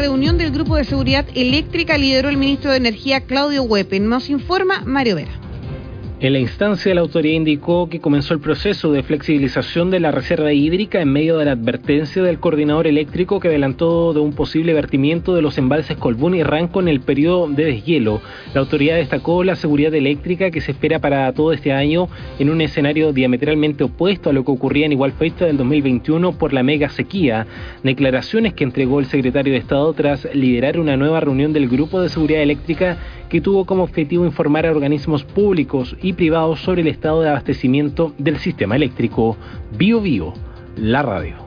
reunión del Grupo de Seguridad Eléctrica lideró el ministro de Energía, Claudio Huepen. Nos informa Mario Vera. En la instancia, la autoridad indicó que comenzó el proceso de flexibilización de la reserva hídrica en medio de la advertencia del coordinador eléctrico que adelantó de un posible vertimiento de los embalses Colbún y Ranco en el periodo de deshielo. La autoridad destacó la seguridad eléctrica que se espera para todo este año en un escenario diametralmente opuesto a lo que ocurría en igual fecha del 2021 por la mega sequía. Declaraciones que entregó el secretario de Estado tras liderar una nueva reunión del Grupo de Seguridad Eléctrica que tuvo como objetivo informar a organismos públicos y privados sobre el estado de abastecimiento del sistema eléctrico. Bio, la radio.